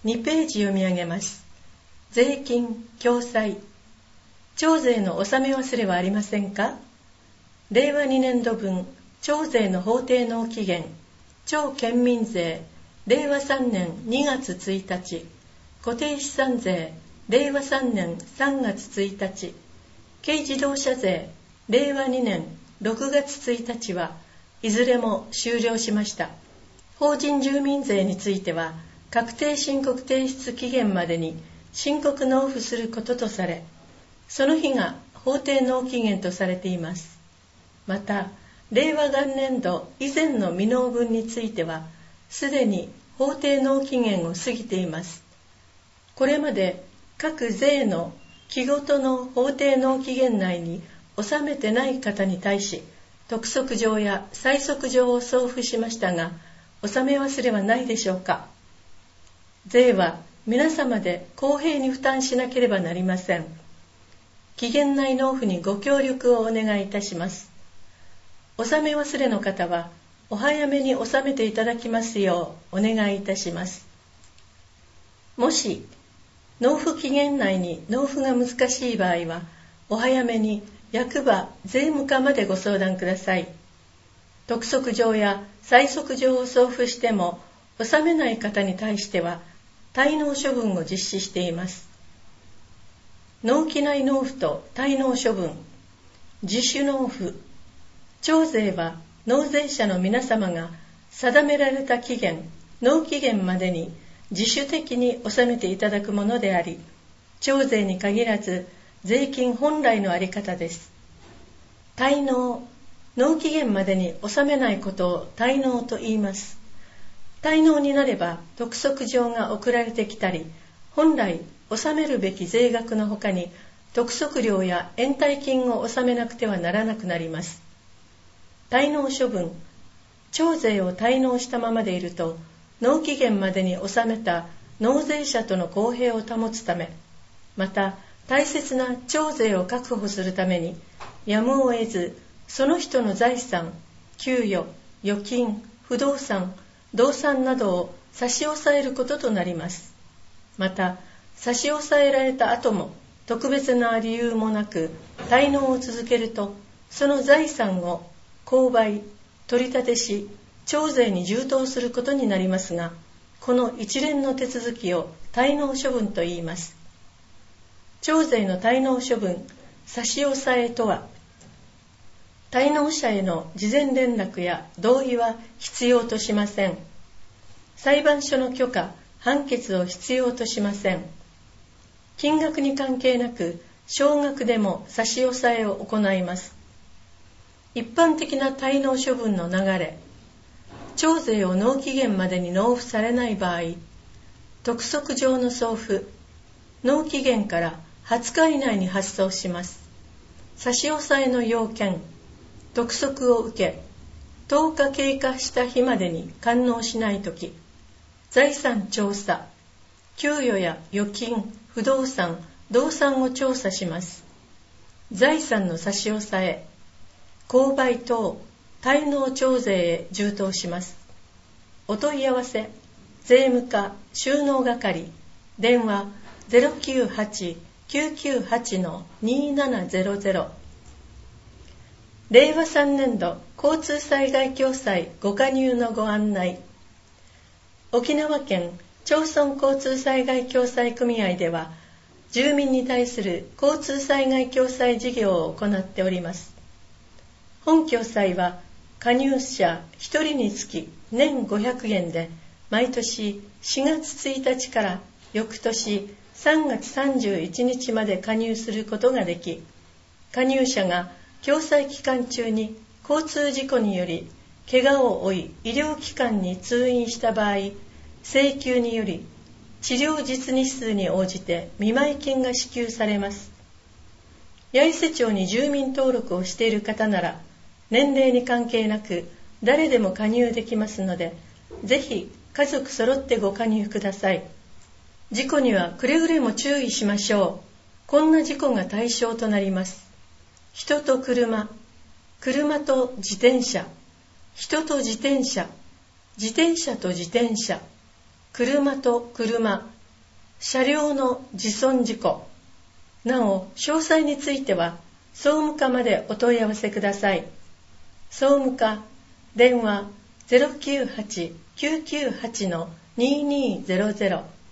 2ページ読み上げます。税金、共済。徴税の納め忘れはありませんか？令和2年度分、徴税の法定納期限、徴県民税、令和3年2月1日、固定資産税、令和3年3月1日、軽自動車税、令和2年6月1日はいずれも終了しました。法人住民税については、確定申告提出期限までに申告納付することとされ、その日が法定納期限とされています。また、令和元年度以前の未納分については、すでに法定納期限を過ぎています。これまで各税の期ごとの法定納期限内に納めてない方に対し、督促状や催促状を送付しましたが、納め忘れはないでしょうか？税は皆様で公平に負担しなければなりません。期限内納付にご協力をお願いいたします。納め忘れの方は、お早めに納めていただきますようお願いいたします。もし、納付期限内に納付が難しい場合は、お早めに役場税務課までご相談ください。督促状や催促状を送付しても、納めない方に対しては、滞納処分を実施しています。納期内納付と滞納処分、自主納付。徴税は納税者の皆様が定められた期限、納期限までに自主的に納めていただくものであり、徴税に限らず税金本来のあり方です。滞納、納期限までに納めないことを滞納と言います。滞納になれば督促状が送られてきたり、本来納めるべき税額のほかに督促料や延滞金を納めなくてはならなくなります。滞納処分、徴税を滞納したままでいると、納期限までに納めた納税者との公平を保つため、また大切な徴税を確保するために、やむを得ずその人の財産、給与、預金、不動産、動産などを差し押さえることとなります。また、差し押さえられた後も特別な理由もなく滞納を続けると、その財産を購買、取り立てし、徴税に充当することになりますが、この一連の手続きを滞納処分と言います。徴税の滞納処分、差し押さえとは、滞納者への事前連絡や同意は必要としません。裁判所の許可、判決を必要としません。金額に関係なく、少額でも差し押さえを行います。一般的な滞納処分の流れ、徴税を納期限までに納付されない場合、督促状の送付、納期限から20日以内に発送します。差し押さえの要件、督促を受け、10日経過した日までに完納しないとき、財産調査、給与や預金、不動産、動産を調査します。財産の差し押さえ、購買等、滞納徴税へ充当します。お問い合わせ、税務課収納係、電話 098-998-2700。令和3年度交通災害共済ご加入のご案内。沖縄県町村交通災害共済組合では、住民に対する交通災害共済事業を行っております。本共済は加入者1人につき年500円で、毎年4月1日から翌年3月31日まで加入することができ、加入者が共済期間中に交通事故により怪我を負い医療機関に通院した場合、請求により治療実日数に応じて見舞金が支給されます。八重瀬町に住民登録をしている方なら、年齢に関係なく誰でも加入できますので、ぜひ家族揃ってご加入ください。事故にはくれぐれも注意しましょう。こんな事故が対象となります。人と車、車と自転車、人と自転車、自転車と自転車、 車と車、車両の自損事故、なお詳細については総務課までお問い合わせください。総務課電話 098-998-2200